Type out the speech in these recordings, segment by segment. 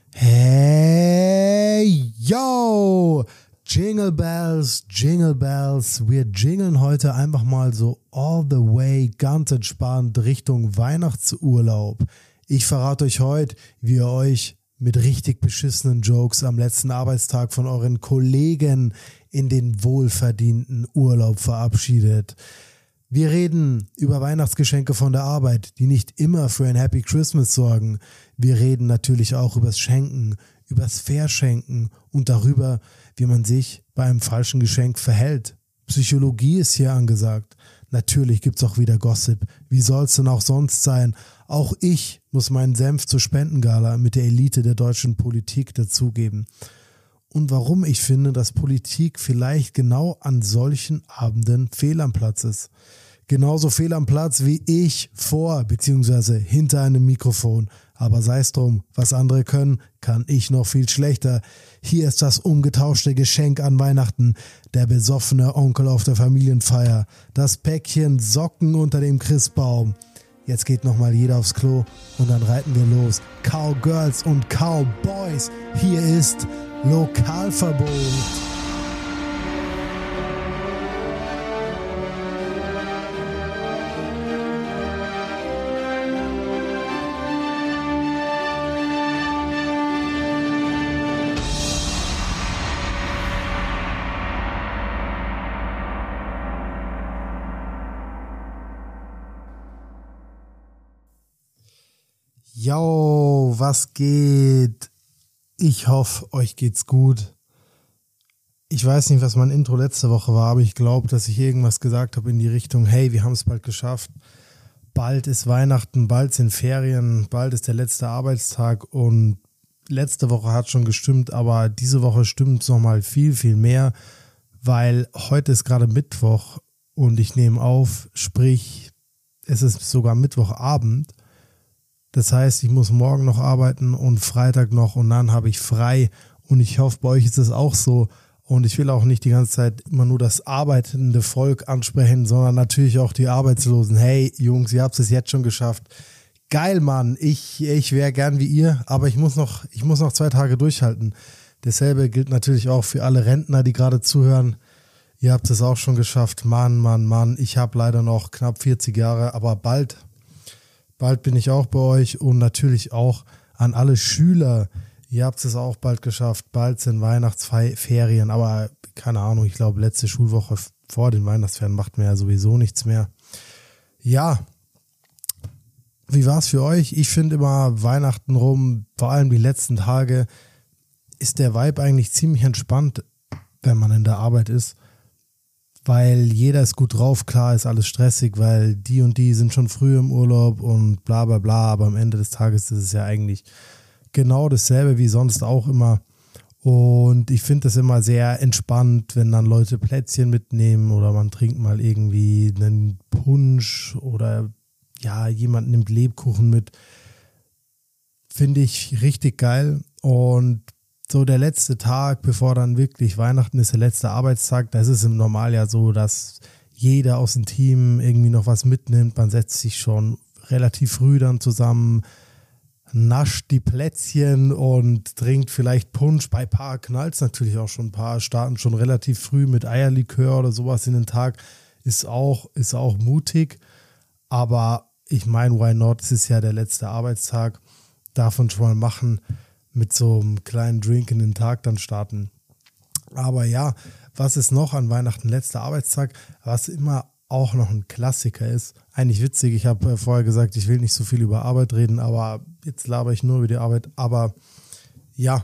Hey, yo! Jingle Bells, wir jingeln heute einfach mal so all the way, ganz entspannt Richtung Weihnachtsurlaub. Ich verrate euch heute, wie ihr euch mit richtig beschissenen Jokes am letzten Arbeitstag von euren Kollegen in den wohlverdienten Urlaub verabschiedet. Wir reden über Weihnachtsgeschenke von der Arbeit, die nicht immer für ein Happy Christmas sorgen. Wir reden natürlich auch übers Schenken, übers Verschenken und darüber, wie man sich bei einem falschen Geschenk verhält. Psychologie ist hier angesagt. Natürlich gibt's auch wieder Gossip. Wie soll's denn auch sonst sein? Auch ich muss meinen Senf zur Spendengala mit der Elite der deutschen Politik dazugeben. Und warum ich finde, dass Politik vielleicht genau an solchen Abenden fehl am Platz ist. Genauso fehl am Platz wie ich vor bzw. hinter einem Mikrofon. Aber sei es drum, was andere können, kann ich noch viel schlechter. Hier ist das umgetauschte Geschenk an Weihnachten, der besoffene Onkel auf der Familienfeier, das Päckchen Socken unter dem Christbaum. Jetzt geht nochmal jeder aufs Klo und dann reiten wir los. Cowgirls und Cowboys, hier ist Lokalverbot. Yo, was geht? Ich hoffe, euch geht's gut. Ich weiß nicht, was mein Intro letzte Woche war, aber ich glaube, dass ich irgendwas gesagt habe in die Richtung, hey, wir haben es bald geschafft. Bald ist Weihnachten, bald sind Ferien, bald ist der letzte Arbeitstag und letzte Woche hat schon gestimmt, aber diese Woche stimmt es nochmal viel, viel mehr, weil heute ist gerade Mittwoch und ich nehme auf, sprich, es ist sogar Mittwochabend. Das heißt, ich muss morgen noch arbeiten und Freitag noch und dann habe ich frei und ich hoffe, bei euch ist es auch so und ich will auch nicht die ganze Zeit immer nur das arbeitende Volk ansprechen, sondern natürlich auch die Arbeitslosen. Hey Jungs, ihr habt es jetzt schon geschafft. Geil, Mann, ich wäre gern wie ihr, aber ich muss noch 2 Tage durchhalten. Dasselbe gilt natürlich auch für alle Rentner, die gerade zuhören. Ihr habt es auch schon geschafft. Mann, ich habe leider noch knapp 40 Jahre, aber bald bin ich auch bei euch und natürlich auch an alle Schüler. Ihr habt es auch bald geschafft. Bald sind Weihnachtsferien, aber keine Ahnung, ich glaube, letzte Schulwoche vor den Weihnachtsferien macht mir ja sowieso nichts mehr. Ja, wie war es für euch? Ich finde immer Weihnachten rum, vor allem die letzten Tage, ist der Vibe eigentlich ziemlich entspannt, wenn man in der Arbeit ist. Weil jeder ist gut drauf, klar ist alles stressig, weil die und die sind schon früh im Urlaub und bla bla bla, aber am Ende des Tages ist es ja eigentlich genau dasselbe wie sonst auch immer und ich finde das immer sehr entspannt, wenn dann Leute Plätzchen mitnehmen oder man trinkt mal irgendwie einen Punsch oder ja, jemand nimmt Lebkuchen mit, finde ich richtig geil und so der letzte Tag, bevor dann wirklich Weihnachten ist, der letzte Arbeitstag, da ist es im Normaljahr so, dass jeder aus dem Team irgendwie noch was mitnimmt. Man setzt sich schon relativ früh dann zusammen, nascht die Plätzchen und trinkt vielleicht Punsch. Bei ein paar knallt es natürlich auch schon, ein paar starten schon relativ früh mit Eierlikör oder sowas in den Tag. Ist auch mutig, aber ich meine, why not? Es ist ja der letzte Arbeitstag, davon schon mal machen. Mit so einem kleinen Drink in den Tag dann starten. Aber ja, was ist noch an Weihnachten, letzter Arbeitstag, was immer auch noch ein Klassiker ist. Eigentlich witzig, ich habe vorher gesagt, ich will nicht so viel über Arbeit reden, aber jetzt laber ich nur über die Arbeit. Aber ja,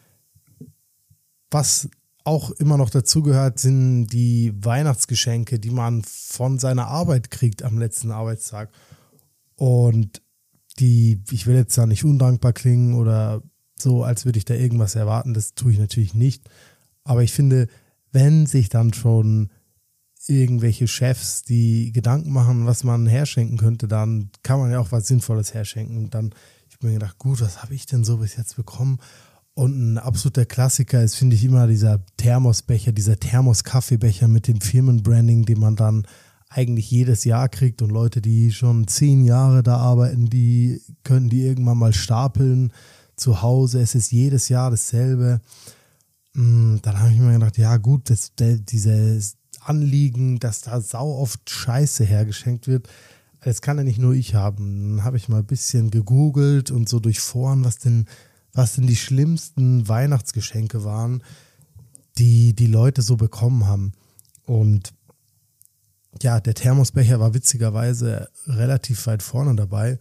was auch immer noch dazugehört, sind die Weihnachtsgeschenke, die man von seiner Arbeit kriegt am letzten Arbeitstag. Und ich will jetzt da nicht undankbar klingen oder so, als würde ich da irgendwas erwarten, das tue ich natürlich nicht. Aber ich finde, wenn sich dann schon irgendwelche Chefs, die Gedanken machen, was man herschenken könnte, dann kann man ja auch was Sinnvolles herschenken. Und dann, ich habe mir gedacht, gut, was habe ich denn so bis jetzt bekommen? Und ein absoluter Klassiker ist, finde ich, immer dieser Thermosbecher, dieser Thermos-Kaffeebecher mit dem Firmenbranding, den man dann eigentlich jedes Jahr kriegt. Und Leute, die schon 10 Jahre da arbeiten, die können die irgendwann mal stapeln zu Hause, es ist jedes Jahr dasselbe. Dann habe ich mir gedacht, ja gut, dieses Anliegen, dass da sau oft Scheiße hergeschenkt wird, das kann ja nicht nur ich haben. Dann habe ich mal ein bisschen gegoogelt und so durch Foren, was denn die schlimmsten Weihnachtsgeschenke waren, die Leute so bekommen haben. Und ja, der Thermosbecher war witzigerweise relativ weit vorne dabei.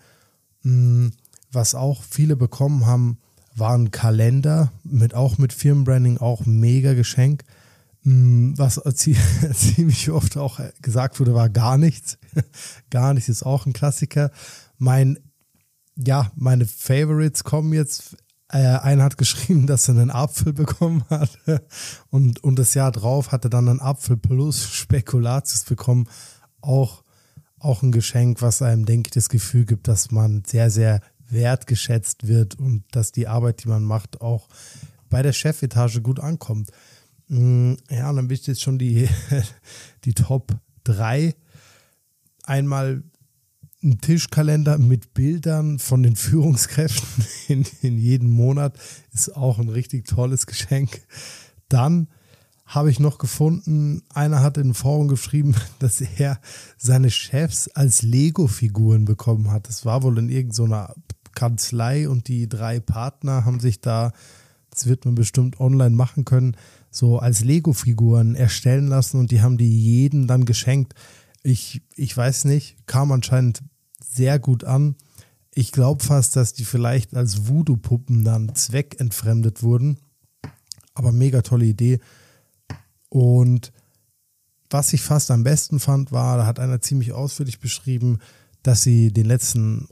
Was auch viele bekommen haben, waren Kalender, auch mit Firmenbranding, auch mega Geschenk. Was ziemlich oft auch gesagt wurde, war gar nichts. Gar nichts ist auch ein Klassiker. Meine Favorites kommen jetzt. Einer hat geschrieben, dass er einen Apfel bekommen hat und das Jahr drauf hat er dann einen Apfel plus Spekulatius bekommen. Auch ein Geschenk, was einem, denke ich, das Gefühl gibt, dass man sehr, sehr wertgeschätzt wird und dass die Arbeit, die man macht, auch bei der Chefetage gut ankommt. Ja, und dann bin ich jetzt schon die Top 3. Einmal ein Tischkalender mit Bildern von den Führungskräften in jedem Monat ist auch ein richtig tolles Geschenk. Dann habe ich noch gefunden, einer hat in einem Forum geschrieben, dass er seine Chefs als Lego-Figuren bekommen hat. Das war wohl in irgendeiner Kanzlei und die 3 Partner haben sich da, das wird man bestimmt online machen können, so als Lego-Figuren erstellen lassen und die haben die jedem dann geschenkt. Ich weiß nicht, kam anscheinend sehr gut an. Ich glaube fast, dass die vielleicht als Voodoo-Puppen dann zweckentfremdet wurden. Aber mega tolle Idee. Und was ich fast am besten fand, war, da hat einer ziemlich ausführlich beschrieben, dass sie den letzten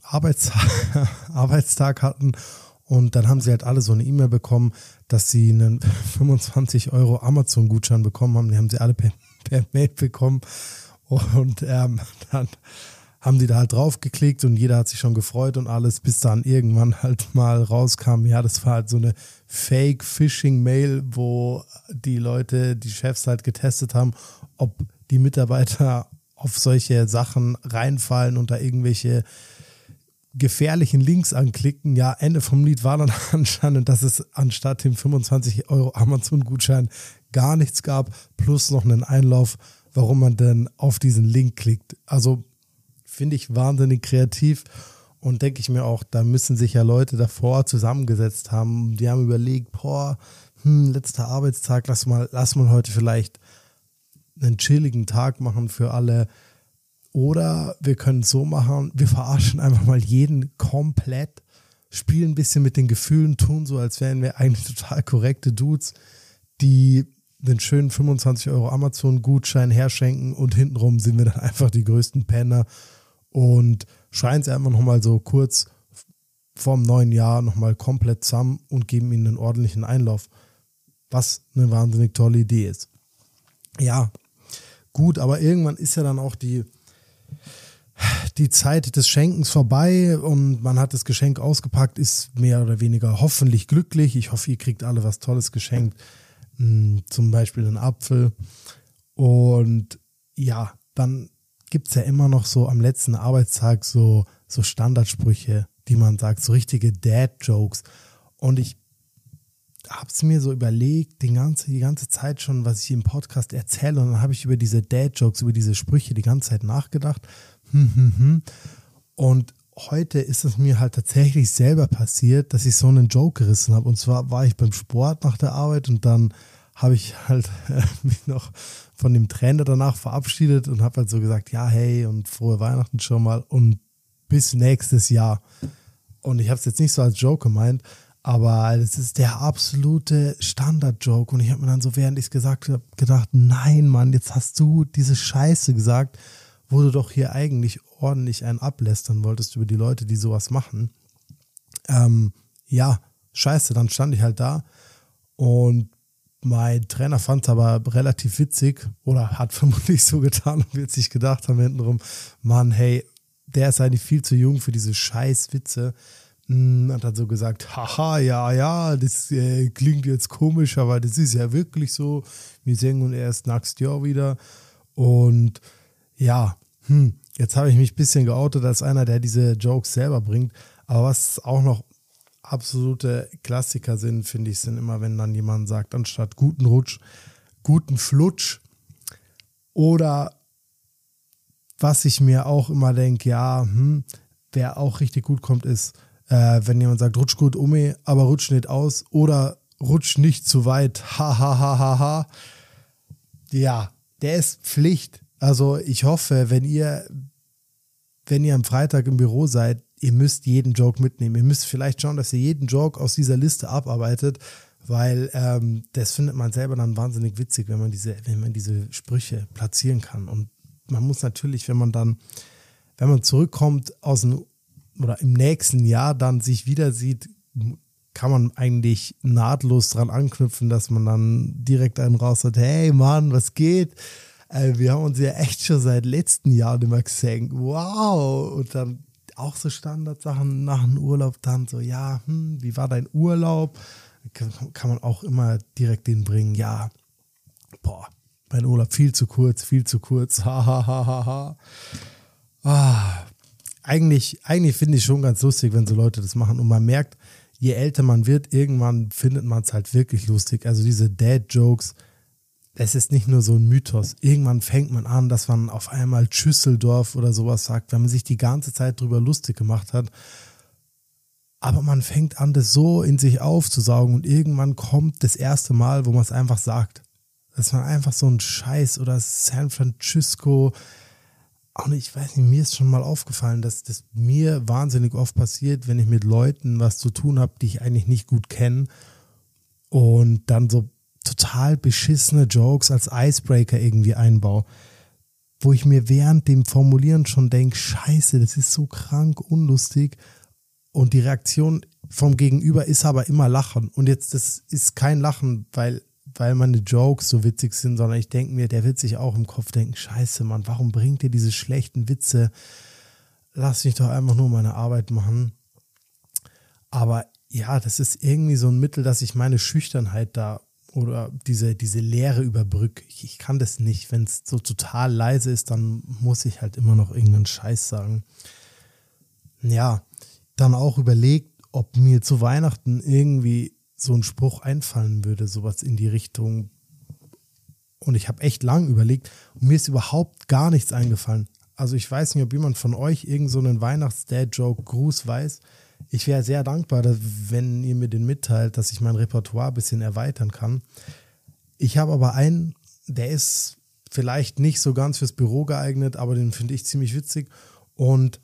Arbeitstag hatten und dann haben sie halt alle so eine E-Mail bekommen, dass sie einen 25 € Amazon-Gutschein bekommen haben. Die haben sie alle per Mail bekommen. Und dann haben die da halt drauf geklickt und jeder hat sich schon gefreut und alles, bis dann irgendwann halt mal rauskam, ja, das war halt so eine Fake-Phishing-Mail, wo die Leute, die Chefs halt getestet haben, ob die Mitarbeiter auf solche Sachen reinfallen und da irgendwelche gefährlichen Links anklicken. Ja, Ende vom Lied war dann anscheinend, dass es anstatt dem 25 € Amazon-Gutschein gar nichts gab, plus noch einen Einlauf, warum man denn auf diesen Link klickt. Also finde ich wahnsinnig kreativ und denke ich mir auch, da müssen sich ja Leute davor zusammengesetzt haben. Die haben überlegt, letzter Arbeitstag, lass mal heute vielleicht einen chilligen Tag machen für alle. Oder wir können es so machen, wir verarschen einfach mal jeden komplett, spielen ein bisschen mit den Gefühlen, tun so, als wären wir eigentlich total korrekte Dudes, die den schönen 25 € Amazon-Gutschein herschenken und hintenrum sind wir dann einfach die größten Penner und schreien es einfach nochmal so kurz vorm neuen Jahr nochmal komplett zusammen und geben ihnen einen ordentlichen Einlauf, was eine wahnsinnig tolle Idee ist. Ja, gut, aber irgendwann ist ja dann auch die Zeit des Schenkens vorbei und man hat das Geschenk ausgepackt, ist mehr oder weniger hoffentlich glücklich. Ich hoffe, ihr kriegt alle was Tolles geschenkt. Zum Beispiel einen Apfel. Und ja, dann gibt es ja immer noch so am letzten Arbeitstag so Standardsprüche, die man sagt, so richtige Dad-Jokes. Und ich habe es mir so überlegt, die ganze Zeit schon, was ich im Podcast erzähle. Und dann habe ich über diese Dad-Jokes, über diese Sprüche die ganze Zeit nachgedacht. Und heute ist es mir halt tatsächlich selber passiert, dass ich so einen Joke gerissen habe. Und zwar war ich beim Sport nach der Arbeit und dann habe ich halt mich noch von dem Trainer danach verabschiedet und habe halt so gesagt, ja, hey und frohe Weihnachten schon mal und bis nächstes Jahr. Und ich habe es jetzt nicht so als Joke gemeint, aber das ist der absolute Standard-Joke. Und ich habe mir dann so, während ich es gesagt habe, gedacht, nein, Mann, jetzt hast du diese Scheiße gesagt, wo du doch hier eigentlich ordentlich einen ablästern wolltest über die Leute, die sowas machen. Ja, scheiße, dann stand ich halt da und mein Trainer fand es aber relativ witzig oder hat vermutlich so getan und wird sich gedacht haben hintenrum, Mann, hey, der ist eigentlich viel zu jung für diese scheiß Witze. Und hat so gesagt, haha, ja, das klingt jetzt komisch, aber das ist ja wirklich so. Wir singen und erst nächstes Jahr wieder. Und ja, jetzt habe ich mich ein bisschen geoutet als einer, der diese Jokes selber bringt. Aber was auch noch absolute Klassiker sind, finde ich, sind immer, wenn dann jemand sagt, anstatt guten Rutsch, guten Flutsch. Oder was ich mir auch immer denke, ja, wer auch richtig gut kommt, ist, wenn jemand sagt, rutsch gut um, aber rutsch nicht aus oder rutsch nicht zu weit, ha, ha, ha, ha, ha. Ja, der ist Pflicht. Also ich hoffe, wenn ihr am Freitag im Büro seid, ihr müsst jeden Joke mitnehmen. Ihr müsst vielleicht schauen, dass ihr jeden Joke aus dieser Liste abarbeitet, weil das findet man selber dann wahnsinnig witzig, wenn man diese Sprüche platzieren kann. Und man muss natürlich, wenn man zurückkommt oder im nächsten Jahr dann sich wieder sieht, kann man eigentlich nahtlos dran anknüpfen, dass man dann direkt einen raus hat, hey Mann, was geht? Wir haben uns ja echt schon seit letzten Jahren immer gesehen. Wow! Und dann auch so Standardsachen nach dem Urlaub dann so, ja, wie war dein Urlaub? Kann man auch immer direkt den bringen, ja, mein Urlaub viel zu kurz, ha, ha, ha, ha, ha. Eigentlich finde ich schon ganz lustig, wenn so Leute das machen und man merkt, je älter man wird, irgendwann findet man es halt wirklich lustig. Also diese Dad-Jokes, es ist nicht nur so ein Mythos. Irgendwann fängt man an, dass man auf einmal Schüsseldorf oder sowas sagt, wenn man sich die ganze Zeit drüber lustig gemacht hat. Aber man fängt an, das so in sich aufzusaugen und irgendwann kommt das erste Mal, wo man es einfach sagt. Dass man einfach so ein Scheiß oder San Francisco. Und ich weiß nicht, mir ist schon mal aufgefallen, dass das mir wahnsinnig oft passiert, wenn ich mit Leuten was zu tun habe, die ich eigentlich nicht gut kenne und dann so total beschissene Jokes als Icebreaker irgendwie einbaue, wo ich mir während dem Formulieren schon denke, scheiße, das ist so krank unlustig und die Reaktion vom Gegenüber ist aber immer Lachen und jetzt, das ist kein Lachen, weil meine Jokes so witzig sind, sondern ich denke mir, der wird sich auch im Kopf denken, scheiße Mann, warum bringt ihr diese schlechten Witze? Lass mich doch einfach nur meine Arbeit machen. Aber ja, das ist irgendwie so ein Mittel, dass ich meine Schüchternheit da oder diese Leere überbrücke. Ich kann das nicht. Wenn es so total leise ist, dann muss ich halt immer noch irgendeinen Scheiß sagen. Ja, dann auch überlegt, ob mir zu Weihnachten irgendwie so ein Spruch einfallen würde, sowas in die Richtung. Und ich habe echt lang überlegt und mir ist überhaupt gar nichts eingefallen. Also ich weiß nicht, ob jemand von euch irgend so einen Weihnachts-Dad-Joke-Gruß weiß. Ich wäre sehr dankbar, wenn ihr mir den mitteilt, dass ich mein Repertoire ein bisschen erweitern kann. Ich habe aber einen, der ist vielleicht nicht so ganz fürs Büro geeignet, aber den finde ich ziemlich witzig. Und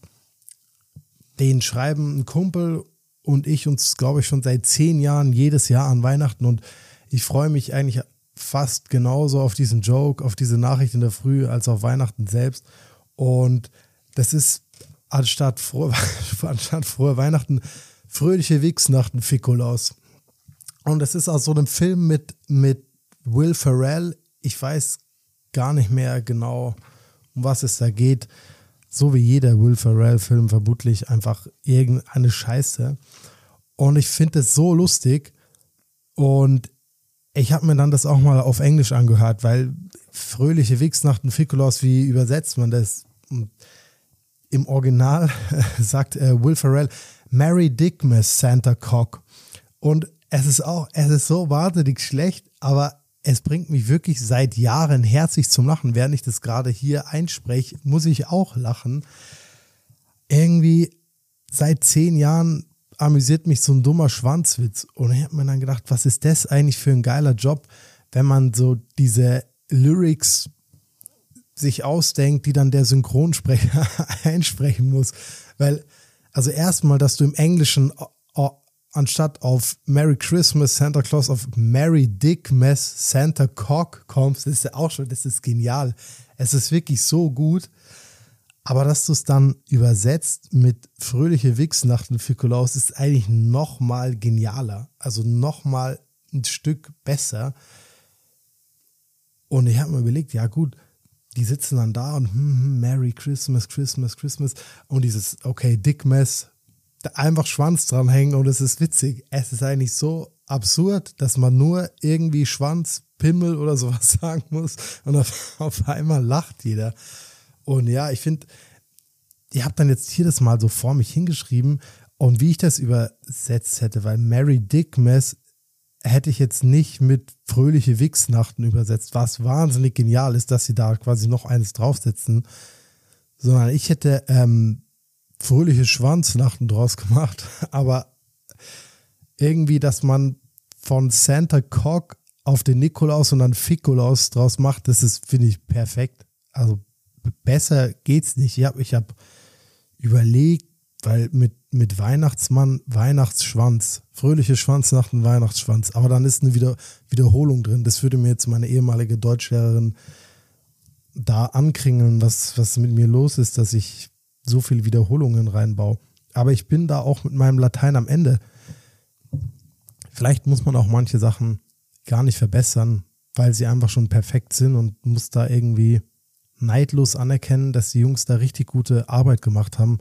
den schreiben ein Kumpel und ich uns, glaube ich, schon seit 10 Jahren jedes Jahr an Weihnachten. Und ich freue mich eigentlich fast genauso auf diesen Joke, auf diese Nachricht in der Früh, als auf Weihnachten selbst. Und das ist anstatt frohe Weihnachten, fröhliche Wichsnachten, Ficolaus. Und das ist aus so einem Film mit Will Ferrell. Ich weiß gar nicht mehr genau, um was es da geht. So wie jeder Will Ferrell-Film vermutlich einfach irgendeine Scheiße. Und ich finde es so lustig. Und ich habe mir dann das auch mal auf Englisch angehört, weil fröhliche Wichsnachten, Ficolaus, wie übersetzt man das? Und im Original sagt Will Ferrell, Merry Dickmas, Santa Cock. Und es ist so wahnsinnig schlecht, aber es bringt mich wirklich seit Jahren herzlich zum Lachen. Während ich das gerade hier einspreche, muss ich auch lachen. Irgendwie seit 10 Jahren amüsiert mich so ein dummer Schwanzwitz. Und ich habe mir dann gedacht, was ist das eigentlich für ein geiler Job, wenn man so diese Lyrics sich ausdenkt, die dann der Synchronsprecher einsprechen muss. Weil, also erstmal, dass du im Englischen anstatt auf Merry Christmas Santa Claus auf Merry Dickmas Santa Cock kommst, das ist ja auch schon, das ist genial. Es ist wirklich so gut. Aber dass du es dann übersetzt mit fröhliche Wichsnachten Ficolaus ist eigentlich noch mal genialer. Also noch mal ein Stück besser. Und ich habe mir überlegt, ja gut, die sitzen dann da und Merry Christmas, Christmas, Christmas und dieses, okay, Dickmas, einfach Schwanz dranhängen und es ist witzig. Es ist eigentlich so absurd, dass man nur irgendwie Schwanz, Pimmel oder sowas sagen muss und auf einmal lacht jeder. Und ja, ich finde, ihr habt dann jetzt hier das mal so vor mich hingeschrieben Und wie ich das übersetzt hätte, weil Merry Dickmas hätte ich jetzt nicht mit fröhliche Wichsnachten übersetzt, was wahnsinnig genial ist, dass sie da quasi noch eines draufsetzen, sondern ich hätte fröhliche Schwanznachten draus gemacht, aber irgendwie, dass man von Santa Cock auf den Nikolaus und dann Fikolaus draus macht, das ist, finde ich, perfekt. Also besser geht's nicht. Ich hab überlegt, weil mit Weihnachtsmann, Weihnachtsschwanz, fröhliche Schwanznachten, Weihnachtsschwanz, aber dann ist eine Wiederholung drin. Das würde mir jetzt meine ehemalige Deutschlehrerin da ankringeln, was mit mir los ist, dass ich so viele Wiederholungen reinbaue. Aber ich bin da auch mit meinem Latein am Ende. Vielleicht muss man auch manche Sachen gar nicht verbessern, weil sie einfach schon perfekt sind und muss da irgendwie neidlos anerkennen, dass die Jungs da richtig gute Arbeit gemacht haben.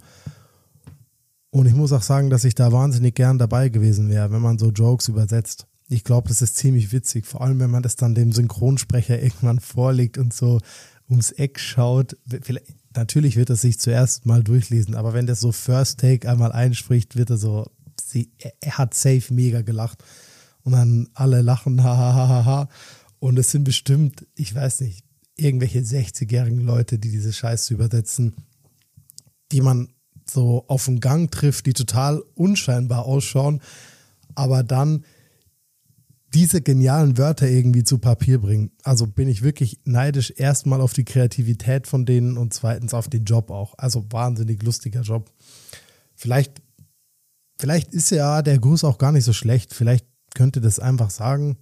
Und ich muss auch sagen, dass ich da wahnsinnig gern dabei gewesen wäre, wenn man so Jokes übersetzt. Ich glaube, das ist ziemlich witzig, vor allem wenn man das dann dem Synchronsprecher irgendwann vorlegt und so ums Eck schaut. Natürlich wird er sich zuerst mal durchlesen, aber wenn der so First Take einmal einspricht, wird er so, er hat safe mega gelacht. Und dann alle lachen, ha, ha, ha, ha, ha. Und es sind bestimmt, ich weiß nicht, irgendwelche 60-jährigen Leute, die diese Scheiße übersetzen, die man so auf den Gang trifft, die total unscheinbar ausschauen, aber dann diese genialen Wörter irgendwie zu Papier bringen. Also bin ich wirklich neidisch erstmal auf die Kreativität von denen und zweitens auf den Job auch. Also wahnsinnig lustiger Job. Vielleicht ist ja der Gruß auch gar nicht so schlecht. Vielleicht könnt ihr das einfach sagen.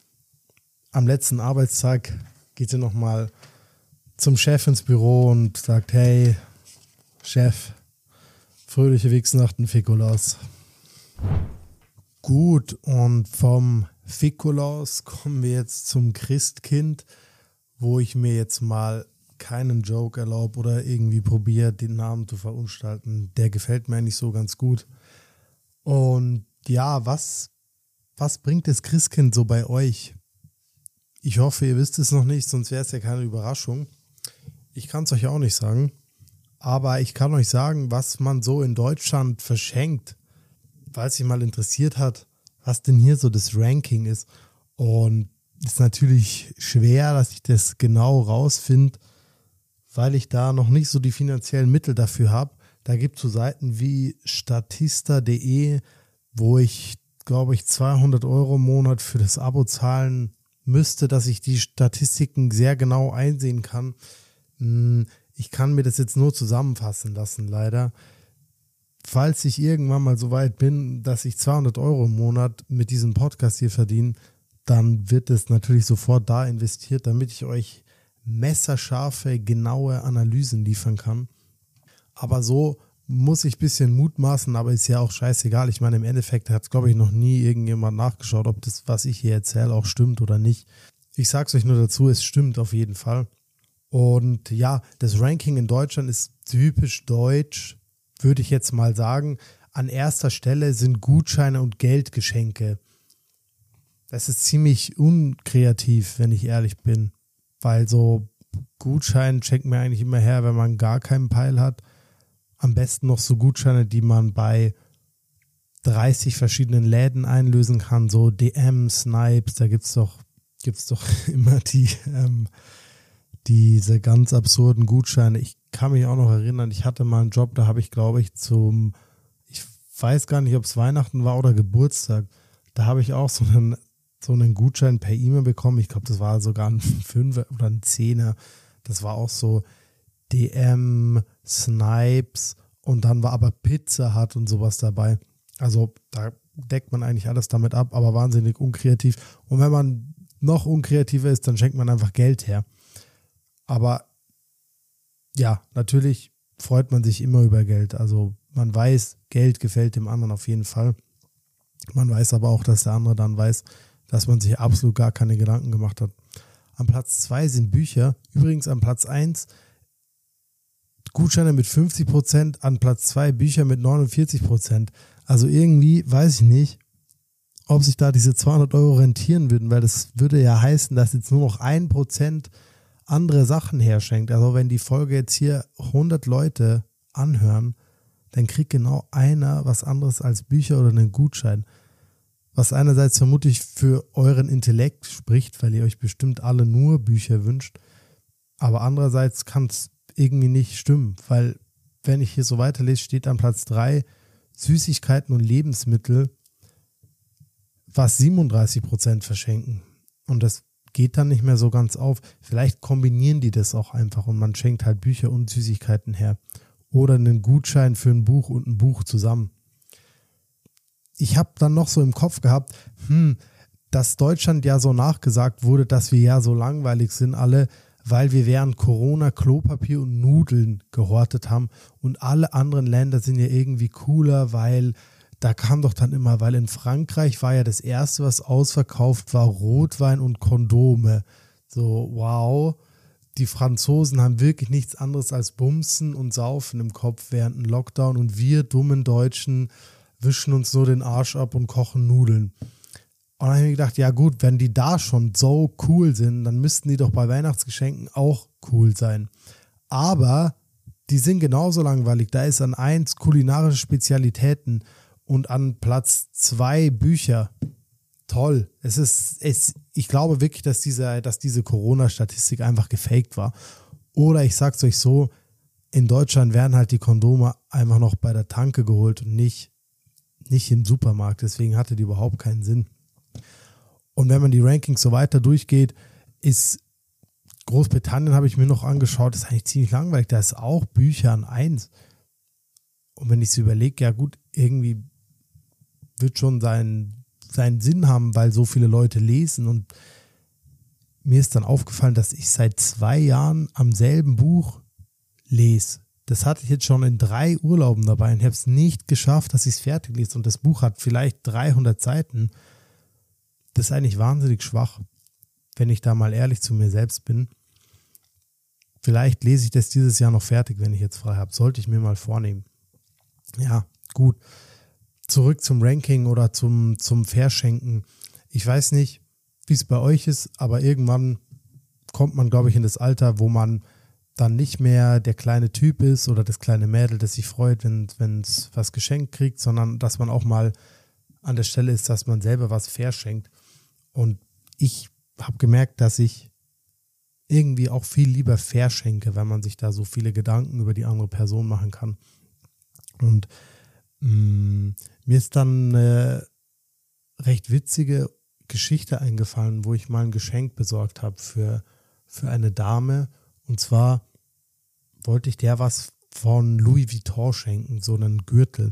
Am letzten Arbeitstag geht ihr nochmal zum Chef ins Büro und sagt, hey, Chef, fröhliche Wichsnachten, Fikolaus. Gut, und vom Fikolaus kommen wir jetzt zum Christkind, wo ich mir jetzt mal keinen Joke erlaube oder irgendwie probiere, den Namen zu verunstalten. Der gefällt mir eigentlich so ganz gut. Und ja, was bringt das Christkind so bei euch? Ich hoffe, ihr wisst es noch nicht, sonst wäre es ja keine Überraschung. Ich kann es euch auch nicht sagen. Aber ich kann euch sagen, was man so in Deutschland verschenkt, weil es sich mal interessiert hat, was denn hier so das Ranking ist. Und es ist natürlich schwer, dass ich das genau rausfinde, weil ich da noch nicht so die finanziellen Mittel dafür habe. Da gibt es so Seiten wie statista.de, wo ich, glaube ich, 200 € im Monat für das Abo zahlen müsste, dass ich die Statistiken sehr genau einsehen kann. Ich kann mir das jetzt nur zusammenfassen lassen, leider. Falls ich irgendwann mal so weit bin, dass ich 200 € im Monat mit diesem Podcast hier verdiene, dann wird es natürlich sofort da investiert, damit ich euch messerscharfe, genaue Analysen liefern kann. Aber so muss ich ein bisschen mutmaßen, aber ist ja auch scheißegal. Ich meine, im Endeffekt hat, glaube ich, noch nie irgendjemand nachgeschaut, ob das, was ich hier erzähle, auch stimmt oder nicht. Ich sage es euch nur dazu, es stimmt auf jeden Fall. Und ja, das Ranking in Deutschland ist typisch deutsch, würde ich jetzt mal sagen. An erster Stelle sind Gutscheine und Geldgeschenke. Das ist ziemlich unkreativ, wenn ich ehrlich bin. Weil so Gutscheine schenkt mir eigentlich immer her, wenn man gar keinen Peil hat. Am besten noch so Gutscheine, die man bei 30 verschiedenen Läden einlösen kann. So DM, Snipes, da gibt's doch immer diese ganz absurden Gutscheine. Ich kann mich auch noch erinnern, ich hatte mal einen Job, da habe ich, glaube ich, ich weiß gar nicht, ob es Weihnachten war oder Geburtstag, da habe ich auch so einen Gutschein per E-Mail bekommen. Ich glaube, das war sogar ein 5er oder ein 10er. Das war auch so DM, Snipes und dann war aber Pizza Hut und sowas dabei. Also da deckt man eigentlich alles damit ab, aber wahnsinnig unkreativ. Und wenn man noch unkreativer ist, dann schenkt man einfach Geld her. Aber ja, natürlich freut man sich immer über Geld. Also man weiß, Geld gefällt dem anderen auf jeden Fall. Man weiß aber auch, dass der andere dann weiß, dass man sich absolut gar keine Gedanken gemacht hat. Am Platz 2 sind Bücher. Übrigens an Platz 1 Gutscheine mit 50%, an Platz 2 Bücher mit 49%. Also irgendwie weiß ich nicht, ob sich da diese 200 € rentieren würden, weil das würde ja heißen, dass jetzt nur noch 1% andere Sachen herschenkt. Also wenn die Folge jetzt hier 100 Leute anhören, dann kriegt genau einer was anderes als Bücher oder einen Gutschein. Was einerseits vermutlich für euren Intellekt spricht, weil ihr euch bestimmt alle nur Bücher wünscht, aber andererseits kann es irgendwie nicht stimmen, weil wenn ich hier so weiterlese, steht an Platz 3 Süßigkeiten und Lebensmittel, was 37% verschenken. Und das geht dann nicht mehr so ganz auf. Vielleicht kombinieren die das auch einfach und man schenkt halt Bücher und Süßigkeiten her. Oder einen Gutschein für ein Buch und ein Buch zusammen. Ich habe dann noch so im Kopf gehabt, dass Deutschland ja so nachgesagt wurde, dass wir ja so langweilig sind alle, weil wir während Corona Klopapier und Nudeln gehortet haben und alle anderen Länder sind ja irgendwie cooler, weil da kam doch dann immer, weil in Frankreich war ja das erste, was ausverkauft war, Rotwein und Kondome. So, wow, die Franzosen haben wirklich nichts anderes als Bumsen und Saufen im Kopf während dem Lockdown und wir dummen Deutschen wischen uns nur den Arsch ab und kochen Nudeln. Und dann habe ich mir gedacht, ja gut, wenn die da schon so cool sind, dann müssten die doch bei Weihnachtsgeschenken auch cool sein. Aber die sind genauso langweilig. Da ist an 1 kulinarische Spezialitäten und an Platz 2 Bücher. Toll. Ich glaube wirklich, dass diese Corona-Statistik einfach gefaked war. Oder ich sag's euch so, in Deutschland werden halt die Kondome einfach noch bei der Tanke geholt und nicht im Supermarkt. Deswegen hatte die überhaupt keinen Sinn. Und wenn man die Rankings so weiter durchgeht, ist Großbritannien, habe ich mir noch angeschaut, ist eigentlich ziemlich langweilig. Da ist auch Bücher an 1. Und wenn ich es überlege, ja gut, irgendwie wird schon seinen Sinn haben, weil so viele Leute lesen. Und mir ist dann aufgefallen, dass ich seit 2 Jahren am selben Buch lese. Das hatte ich jetzt schon in 3 Urlauben dabei und habe es nicht geschafft, dass ich es fertig lese. Und das Buch hat vielleicht 300 Seiten. Das ist eigentlich wahnsinnig schwach, wenn ich da mal ehrlich zu mir selbst bin. Vielleicht lese ich das dieses Jahr noch fertig, wenn ich jetzt frei habe. Sollte ich mir mal vornehmen. Ja, gut. Zurück zum Ranking oder zum Verschenken. Ich weiß nicht, wie es bei euch ist, aber irgendwann kommt man, glaube ich, in das Alter, wo man dann nicht mehr der kleine Typ ist oder das kleine Mädel, das sich freut, wenn es was geschenkt kriegt, sondern dass man auch mal an der Stelle ist, dass man selber was verschenkt. Und ich habe gemerkt, dass ich irgendwie auch viel lieber verschenke, weil man sich da so viele Gedanken über die andere Person machen kann. Und mir ist dann eine recht witzige Geschichte eingefallen, wo ich mal ein Geschenk besorgt habe für eine Dame. Und zwar wollte ich der was von Louis Vuitton schenken, so einen Gürtel.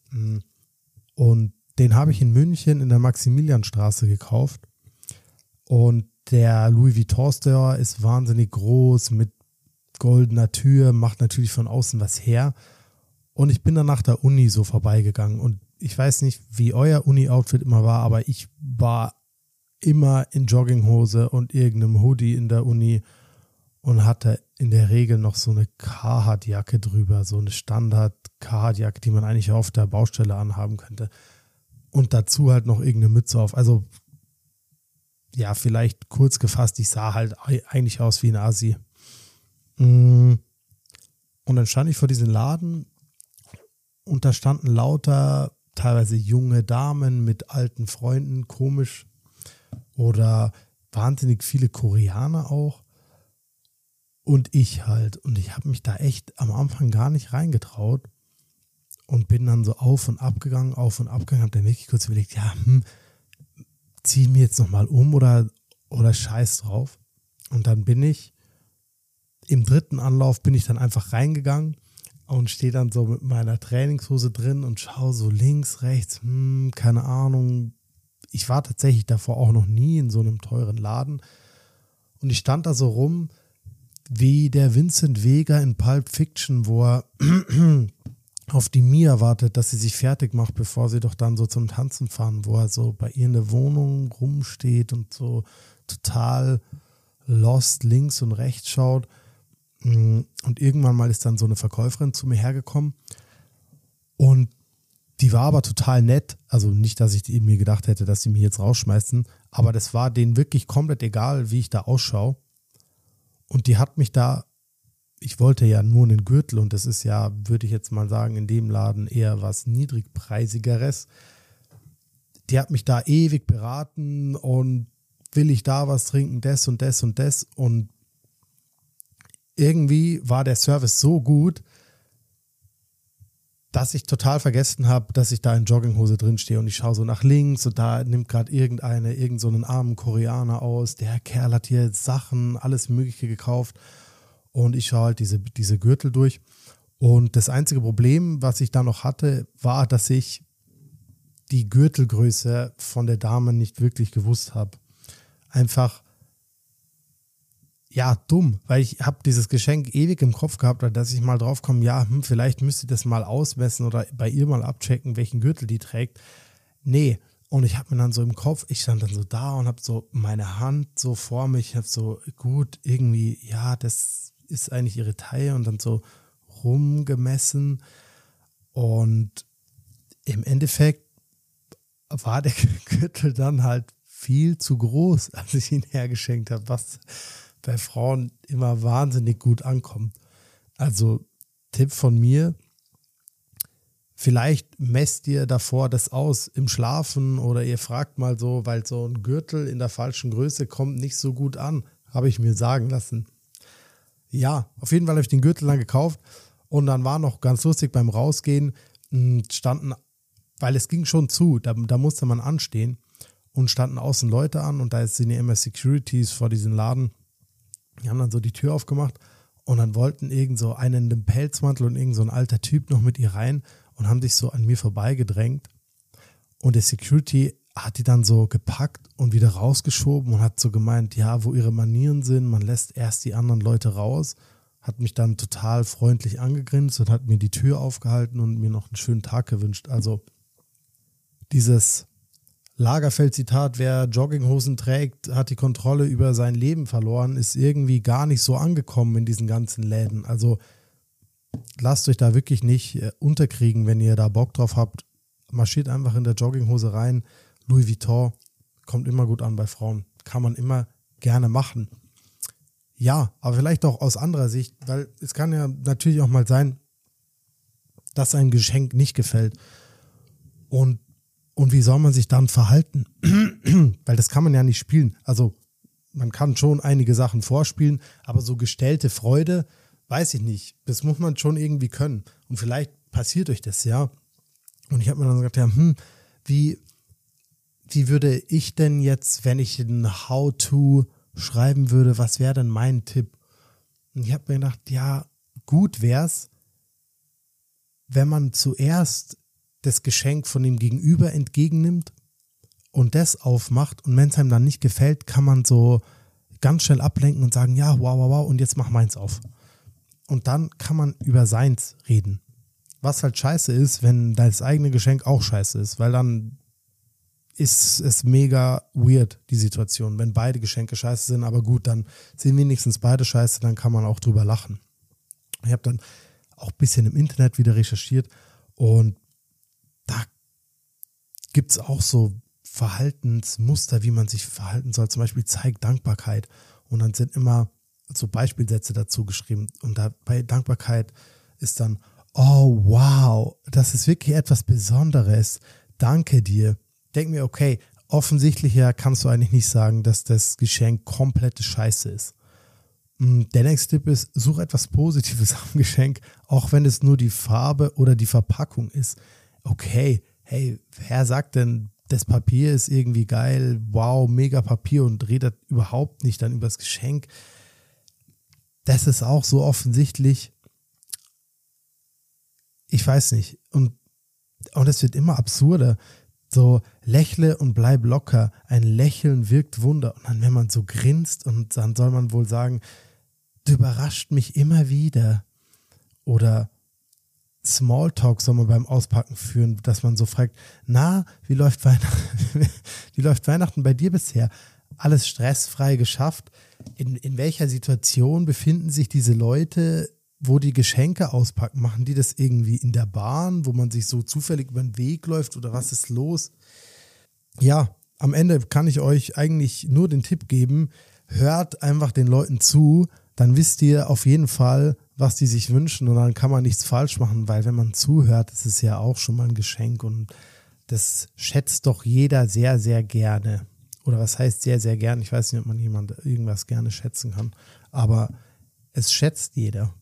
Und den habe ich in München in der Maximilianstraße gekauft. Und der Louis Vuitton Store ist wahnsinnig groß mit goldener Tür, macht natürlich von außen was her. Und ich bin dann nach der Uni so vorbeigegangen. Und ich weiß nicht, wie euer Uni-Outfit immer war, aber ich war immer in Jogginghose und irgendeinem Hoodie in der Uni und hatte in der Regel noch so eine Carhartt-Jacke drüber, so eine Standard-Carhartt-Jacke, die man eigentlich auf der Baustelle anhaben könnte. Und dazu halt noch irgendeine Mütze auf. Also ja, vielleicht kurz gefasst, ich sah halt eigentlich aus wie ein Asi. Und dann stand ich vor diesem Laden und da standen lauter, teilweise junge Damen mit alten Freunden, komisch. Oder wahnsinnig viele Koreaner auch. Und ich halt. Und ich habe mich da echt am Anfang gar nicht reingetraut. Und bin dann so auf und ab gegangen. Habe dann wirklich kurz überlegt, ja, ziehe ich mir jetzt nochmal um oder scheiß drauf. Und dann bin ich, im 3. Anlauf bin ich dann einfach reingegangen und stehe dann so mit meiner Trainingshose drin und schaue so links, rechts, keine Ahnung. Ich war tatsächlich davor auch noch nie in so einem teuren Laden. Und ich stand da so rum wie der Vincent Vega in Pulp Fiction, wo er auf die Mia wartet, dass sie sich fertig macht, bevor sie doch dann so zum Tanzen fahren, wo er so bei ihr in der Wohnung rumsteht und so total lost links und rechts schaut. Und irgendwann mal ist dann so eine Verkäuferin zu mir hergekommen und die war aber total nett. Also nicht, dass ich mir gedacht hätte, dass sie mich jetzt rausschmeißen, aber das war denen wirklich komplett egal, wie ich da ausschaue. Und die hat mich da ich wollte ja nur einen Gürtel und das ist ja, würde ich jetzt mal sagen, in dem Laden eher was Niedrigpreisigeres. Die hat mich da ewig beraten und will ich da was trinken, das und das und das. Und irgendwie war der Service so gut, dass ich total vergessen habe, dass ich da in Jogginghose drinstehe und ich schaue so nach links und da nimmt gerade irgend so einen armen Koreaner aus. Der Kerl hat hier Sachen, alles Mögliche gekauft und ich schaue halt diese Gürtel durch. Und das einzige Problem, was ich da noch hatte, war, dass ich die Gürtelgröße von der Dame nicht wirklich gewusst habe. Einfach, ja, dumm, weil ich habe dieses Geschenk ewig im Kopf gehabt, dass ich mal drauf komme, ja, vielleicht müsst ihr das mal ausmessen oder bei ihr mal abchecken, welchen Gürtel die trägt. Nee, und ich habe mir dann so im Kopf, ich stand dann so da und habe so meine Hand so vor mich, ich habe so, gut, irgendwie, ja, das ist eigentlich ihre Taille und dann so rumgemessen und im Endeffekt war der Gürtel dann halt viel zu groß, als ich ihn hergeschenkt habe, was bei Frauen immer wahnsinnig gut ankommt. Also Tipp von mir, vielleicht messt ihr davor das aus im Schlafen oder ihr fragt mal so, weil so ein Gürtel in der falschen Größe kommt nicht so gut an, habe ich mir sagen lassen. Ja, auf jeden Fall habe ich den Gürtel dann gekauft und dann war noch ganz lustig beim Rausgehen, standen, weil es ging schon zu, da musste man anstehen und standen außen Leute an und da sind ja immer Securities vor diesem Laden. Die haben dann so die Tür aufgemacht und dann wollten irgend so einen in einem Pelzmantel und irgend so ein alter Typ noch mit ihr rein und haben sich so an mir vorbeigedrängt. Und der Security hat die dann so gepackt und wieder rausgeschoben und hat so gemeint, ja, wo ihre Manieren sind, man lässt erst die anderen Leute raus, hat mich dann total freundlich angegrinst und hat mir die Tür aufgehalten und mir noch einen schönen Tag gewünscht. Also dieses Lagerfeld-Zitat, wer Jogginghosen trägt, hat die Kontrolle über sein Leben verloren, ist irgendwie gar nicht so angekommen in diesen ganzen Läden. Also lasst euch da wirklich nicht unterkriegen, wenn ihr da Bock drauf habt. Marschiert einfach in der Jogginghose rein. Louis Vuitton kommt immer gut an bei Frauen. Kann man immer gerne machen. Ja, aber vielleicht auch aus anderer Sicht, weil es kann ja natürlich auch mal sein, dass ein Geschenk nicht gefällt. Und wie soll man sich dann verhalten? Weil das kann man ja nicht spielen. Also man kann schon einige Sachen vorspielen, aber so gestellte Freude, weiß ich nicht. Das muss man schon irgendwie können. Und vielleicht passiert euch das ja. Und ich habe mir dann gesagt, ja, wie würde ich denn jetzt, wenn ich ein How-to schreiben würde, was wäre denn mein Tipp? Und ich habe mir gedacht, ja, gut wär's, wenn man zuerst das Geschenk von dem Gegenüber entgegennimmt und das aufmacht und wenn es einem dann nicht gefällt, kann man so ganz schnell ablenken und sagen, ja, wow, und jetzt mach meins auf. Und dann kann man über seins reden. Was halt scheiße ist, wenn das eigene Geschenk auch scheiße ist, weil dann ist es mega weird, die Situation, wenn beide Geschenke scheiße sind, aber gut, dann sind wenigstens beide scheiße, dann kann man auch drüber lachen. Ich habe dann auch ein bisschen im Internet wieder recherchiert und da gibt es auch so Verhaltensmuster, wie man sich verhalten soll. Zum Beispiel zeig Dankbarkeit. Und dann sind immer so Beispielsätze dazu geschrieben. Und da bei Dankbarkeit ist dann, oh wow, das ist wirklich etwas Besonderes. Danke dir. Denk mir, okay, offensichtlich ja kannst du eigentlich nicht sagen, dass das Geschenk komplette Scheiße ist. Der nächste Tipp ist, such etwas Positives am Geschenk, auch wenn es nur die Farbe oder die Verpackung ist. Okay, hey, wer sagt denn, das Papier ist irgendwie geil, wow, mega Papier und redet überhaupt nicht dann über das Geschenk. Das ist auch so offensichtlich, ich weiß nicht. Und es wird immer absurder. So, lächle und bleib locker. Ein Lächeln wirkt Wunder. Und dann, wenn man so grinst und dann soll man wohl sagen, du überrascht mich immer wieder. Oder Smalltalk soll man beim Auspacken führen, dass man so fragt, na, wie läuft Weihnachten bei dir bisher? Alles stressfrei geschafft? In welcher Situation befinden sich diese Leute, wo die Geschenke auspacken? Machen die das irgendwie in der Bahn, wo man sich so zufällig über den Weg läuft oder was ist los? Ja, am Ende kann ich euch eigentlich nur den Tipp geben, hört einfach den Leuten zu, dann wisst ihr auf jeden Fall, was die sich wünschen und dann kann man nichts falsch machen, weil wenn man zuhört, ist es ja auch schon mal ein Geschenk und das schätzt doch jeder sehr, sehr gerne. Oder was heißt sehr, sehr gerne? Ich weiß nicht, ob man irgendwas gerne schätzen kann, aber es schätzt jeder.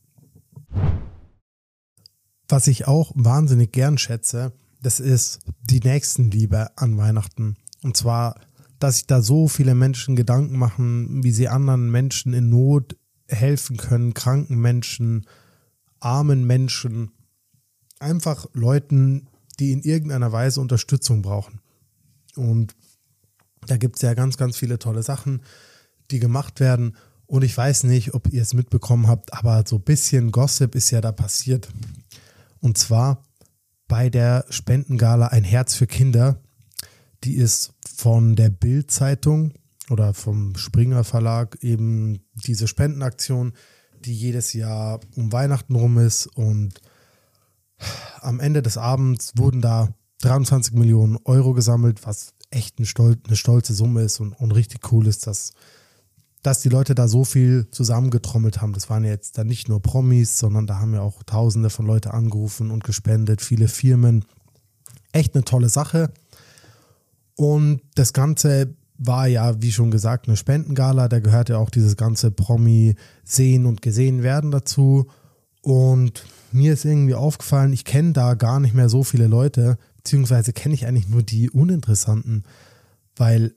Was ich auch wahnsinnig gern schätze, das ist die Nächstenliebe an Weihnachten. Und zwar, dass sich da so viele Menschen Gedanken machen, wie sie anderen Menschen in Not helfen können, kranken Menschen, armen Menschen, einfach Leuten, die in irgendeiner Weise Unterstützung brauchen. Und da gibt es ja ganz, ganz viele tolle Sachen, die gemacht werden. Und ich weiß nicht, ob ihr es mitbekommen habt, aber so ein bisschen Gossip ist ja da passiert. Und zwar bei der Spendengala Ein Herz für Kinder. Die ist von der Bild-Zeitung oder vom Springer Verlag eben diese Spendenaktion, die jedes Jahr um Weihnachten rum ist. Und am Ende des Abends wurden da 23 Millionen Euro gesammelt, was echt eine stolze Summe ist und richtig cool ist, dass die Leute da so viel zusammengetrommelt haben. Das waren ja jetzt dann nicht nur Promis, sondern da haben ja auch Tausende von Leute angerufen und gespendet, viele Firmen. Echt eine tolle Sache. Und das Ganze war ja, wie schon gesagt, eine Spendengala. Da gehört ja auch dieses ganze Promi-Sehen und gesehen werden dazu. Und mir ist irgendwie aufgefallen, ich kenne da gar nicht mehr so viele Leute, beziehungsweise kenne ich eigentlich nur die Uninteressanten, weil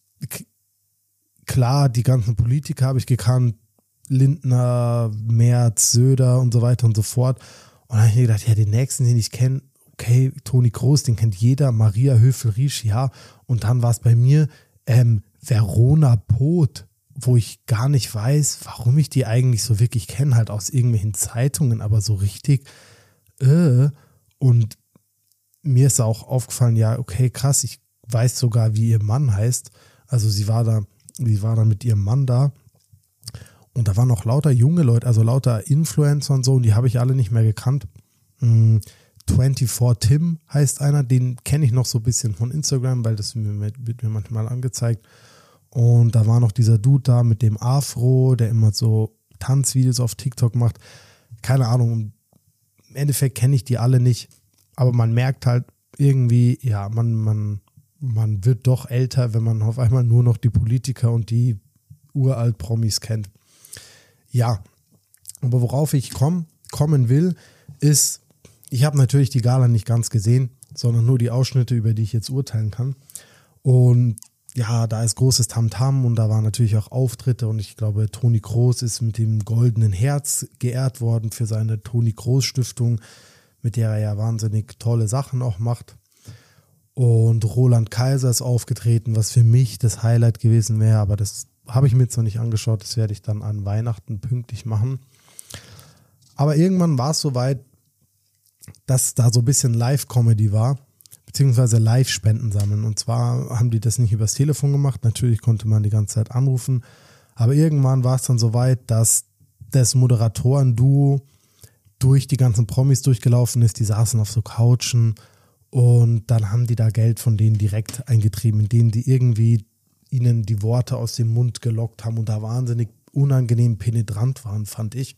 klar, die ganzen Politiker habe ich gekannt, Lindner, Merz, Söder und so weiter und so fort. Und dann habe ich mir gedacht, ja, den nächsten, den ich kenne, okay, Toni Kroos, den kennt jeder, Maria Höfel-Riesch, ja. Und dann war es bei mir Verona Poth, wo ich gar nicht weiß, warum ich die eigentlich so wirklich kenne, halt aus irgendwelchen Zeitungen, aber so richtig. Und mir ist auch aufgefallen, ja, okay, krass, ich weiß sogar, wie ihr Mann heißt. Also sie war da mit ihrem Mann da. Und da waren noch lauter junge Leute, also lauter Influencer und so, und die habe ich alle nicht mehr gekannt. 24 Tim heißt einer, den kenne ich noch so ein bisschen von Instagram, weil das wird mir manchmal angezeigt. Und da war noch dieser Dude da mit dem Afro, der immer so Tanzvideos auf TikTok macht. Keine Ahnung, im Endeffekt kenne ich die alle nicht, aber man merkt halt irgendwie, ja, man wird doch älter, wenn man auf einmal nur noch die Politiker und die Uralt-Promis kennt. Ja, aber worauf ich kommen will, ist, ich habe natürlich die Gala nicht ganz gesehen, sondern nur die Ausschnitte, über die ich jetzt urteilen kann. Und ja, da ist großes Tamtam und da waren natürlich auch Auftritte und ich glaube, Toni Kroos ist mit dem Goldenen Herz geehrt worden für seine Toni Kroos Stiftung, mit der er ja wahnsinnig tolle Sachen auch macht. Und Roland Kaiser ist aufgetreten, was für mich das Highlight gewesen wäre, aber das habe ich mir jetzt noch nicht angeschaut, das werde ich dann an Weihnachten pünktlich machen. Aber irgendwann war es soweit, dass da so ein bisschen Live-Comedy war, beziehungsweise Live-Spenden sammeln. Und zwar haben die das nicht übers Telefon gemacht, natürlich konnte man die ganze Zeit anrufen, aber irgendwann war es dann soweit, dass das Moderatoren-Duo durch die ganzen Promis durchgelaufen ist, die saßen auf so Couchen und dann haben die da Geld von denen direkt eingetrieben, indem die irgendwie ihnen die Worte aus dem Mund gelockt haben und da wahnsinnig unangenehm penetrant waren, fand ich.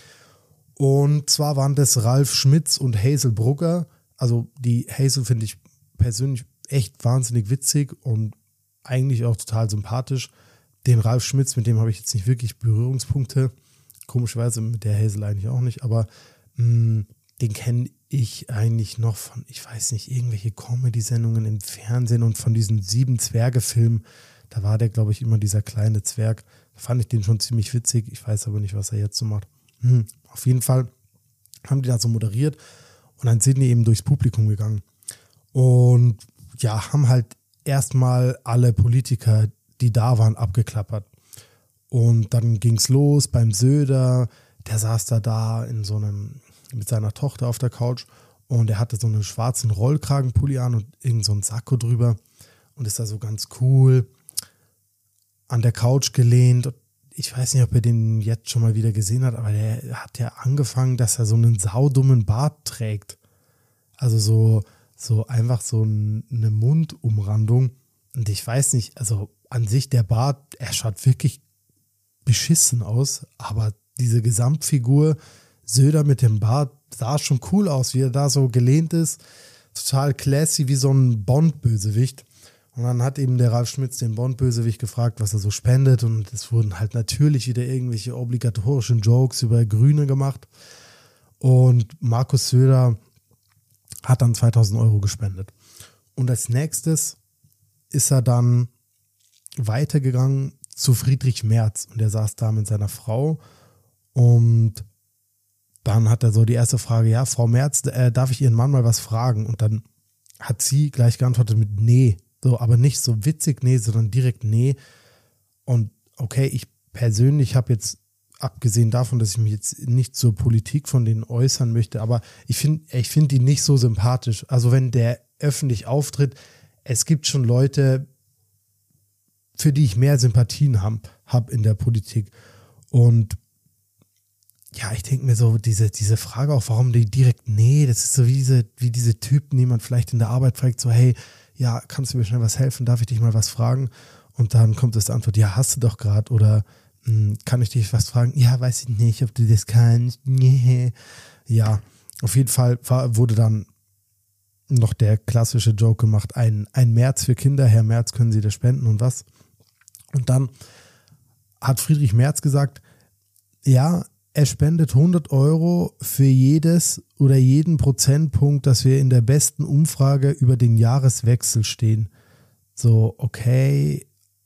Und zwar waren das Ralf Schmitz und Hazel Brugger. Also die Hazel finde ich persönlich echt wahnsinnig witzig und eigentlich auch total sympathisch. Den Ralf Schmitz, mit dem habe ich jetzt nicht wirklich Berührungspunkte. Komischerweise mit der Hazel eigentlich auch nicht, aber den kenne ich eigentlich noch von, ich weiß nicht, irgendwelche Comedy-Sendungen im Fernsehen und von diesen 7-Zwerge-Filmen. Da war der, glaube ich, immer dieser kleine Zwerg. Da fand ich den schon ziemlich witzig. Ich weiß aber nicht, was er jetzt so macht. Auf jeden Fall haben die da so moderiert und dann sind die eben durchs Publikum gegangen. Und ja, haben halt erstmal alle Politiker, die da waren, abgeklappert. Und dann ging es los beim Söder, der saß da in so einem, mit seiner Tochter auf der Couch und er hatte so einen schwarzen Rollkragenpulli an und irgend so einen Sakko drüber und ist da so ganz cool an der Couch gelehnt. Ich weiß nicht, ob ihr den jetzt schon mal wieder gesehen habt, aber der hat ja angefangen, dass er so einen saudummen Bart trägt. Also so einfach so eine Mundumrandung. Und ich weiß nicht, also an sich der Bart, er schaut wirklich beschissen aus, aber diese Gesamtfigur, Söder mit dem Bart, sah schon cool aus, wie er da so gelehnt ist. Total classy, wie so ein Bond-Bösewicht. Und dann hat eben der Ralf Schmitz den Bond-Bösewicht gefragt, was er so spendet. Und es wurden halt natürlich wieder irgendwelche obligatorischen Jokes über Grüne gemacht. Und Markus Söder hat dann 2.000 Euro gespendet. Und als nächstes ist er dann weitergegangen zu Friedrich Merz. Und der saß da mit seiner Frau. Und dann hat er so die erste Frage, ja, Frau Merz, darf ich Ihren Mann mal was fragen? Und dann hat sie gleich geantwortet mit nee. So, aber nicht so witzig nee, sondern direkt nee. Und okay, ich persönlich habe jetzt, abgesehen davon, dass ich mich jetzt nicht zur Politik von denen äußern möchte, aber ich finde die nicht so sympathisch. Also wenn der öffentlich auftritt, es gibt schon Leute, für die ich mehr Sympathien habe in der Politik. Und ja, ich denke mir so, diese Frage auch, warum die direkt, nee, das ist so wie diese Typen, die man vielleicht in der Arbeit fragt, so, hey, ja, kannst du mir schnell was helfen, darf ich dich mal was fragen? Und dann kommt das Antwort, ja, hast du doch gerade, oder kann ich dich was fragen? Ja, weiß ich nicht, ob du das kannst. Nee. Ja, auf jeden Fall wurde dann noch der klassische Joke gemacht, ein Merz für Kinder, Herr Merz, können Sie das spenden und was? Und dann hat Friedrich Merz gesagt, ja, er spendet 100 Euro für jedes oder jeden Prozentpunkt, dass wir in der besten Umfrage über den Jahreswechsel stehen. So, okay.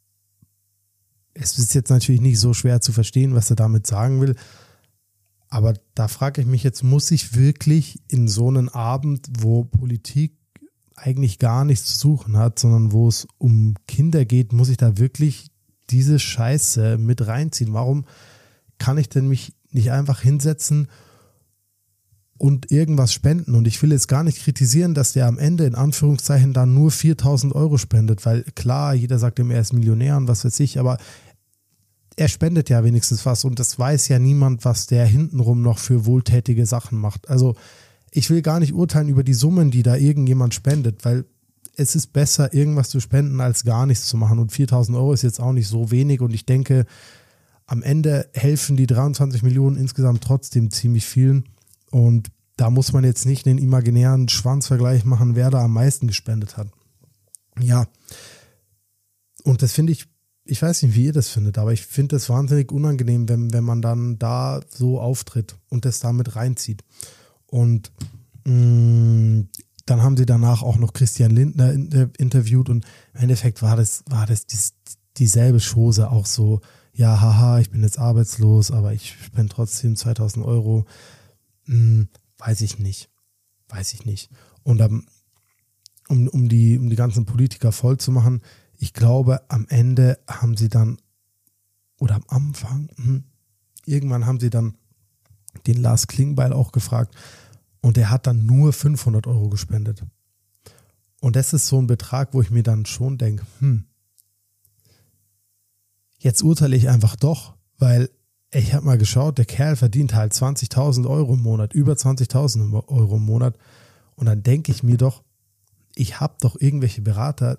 Es ist jetzt natürlich nicht so schwer zu verstehen, was er damit sagen will. Aber da frage ich mich jetzt, muss ich wirklich in so einen Abend, wo Politik eigentlich gar nichts zu suchen hat, sondern wo es um Kinder geht, muss ich da wirklich diese Scheiße mit reinziehen? Warum kann ich denn mich nicht einfach hinsetzen und irgendwas spenden? Und ich will jetzt gar nicht kritisieren, dass der am Ende in Anführungszeichen dann nur 4.000 Euro spendet, weil klar, jeder sagt ihm, er ist Millionär und was weiß ich, aber er spendet ja wenigstens was und das weiß ja niemand, was der hintenrum noch für wohltätige Sachen macht. Also ich will gar nicht urteilen über die Summen, die da irgendjemand spendet, weil es ist besser, irgendwas zu spenden, als gar nichts zu machen. Und 4.000 Euro ist jetzt auch nicht so wenig und ich denke, am Ende helfen die 23 Millionen insgesamt trotzdem ziemlich vielen. Und da muss man jetzt nicht den imaginären Schwanzvergleich machen, wer da am meisten gespendet hat. Ja, und das finde ich weiß nicht, wie ihr das findet, aber ich finde das wahnsinnig unangenehm, wenn man dann da so auftritt und das damit reinzieht. Und dann haben sie danach auch noch Christian Lindner interviewt und im Endeffekt war das dieselbe Chose, auch so, ja, haha, ich bin jetzt arbeitslos, aber ich spende trotzdem 2.000 Euro. Weiß ich nicht. Und um die ganzen Politiker voll zu machen, ich glaube, am Ende haben sie dann, oder am Anfang, irgendwann haben sie dann den Lars Klingbeil auch gefragt und der hat dann nur 500 Euro gespendet. Und das ist so ein Betrag, wo ich mir dann schon denke, jetzt urteile ich einfach doch, weil ich habe mal geschaut, der Kerl verdient halt 20.000 Euro im Monat, über 20.000 Euro im Monat. Und dann denke ich mir doch, ich habe doch irgendwelche Berater,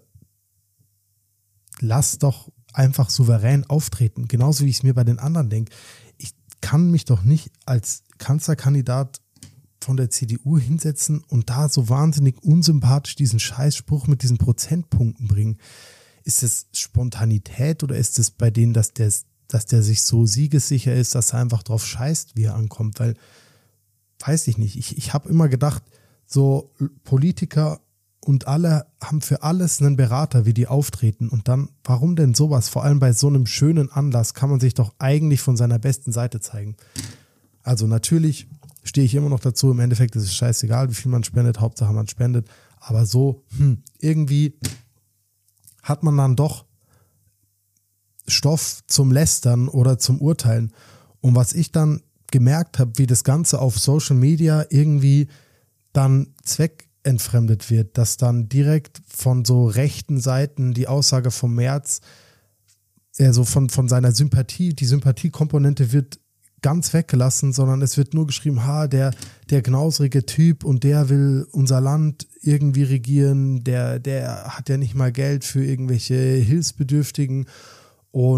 lass doch einfach souverän auftreten. Genauso wie ich es mir bei den anderen denke. Ich kann mich doch nicht als Kanzlerkandidat von der CDU hinsetzen und da so wahnsinnig unsympathisch diesen Scheißspruch mit diesen Prozentpunkten bringen. Ist es Spontanität oder ist es bei denen, dass der sich so siegessicher ist, dass er einfach drauf scheißt, wie er ankommt? Weil, weiß ich nicht, ich habe immer gedacht, so Politiker und alle haben für alles einen Berater, wie die auftreten. Und dann, warum denn sowas? Vor allem bei so einem schönen Anlass kann man sich doch eigentlich von seiner besten Seite zeigen. Also natürlich stehe ich immer noch dazu, im Endeffekt ist es scheißegal, wie viel man spendet, Hauptsache man spendet. Aber so, irgendwie hat man dann doch Stoff zum Lästern oder zum Urteilen. Und was ich dann gemerkt habe, wie das Ganze auf Social Media irgendwie dann zweckentfremdet wird, dass dann direkt von so rechten Seiten die Aussage vom Merz, also von seiner Sympathie, die Sympathiekomponente wird ganz weggelassen, sondern es wird nur geschrieben, der knausrige Typ und der will unser Land irgendwie regieren, der hat ja nicht mal Geld für irgendwelche Hilfsbedürftigen und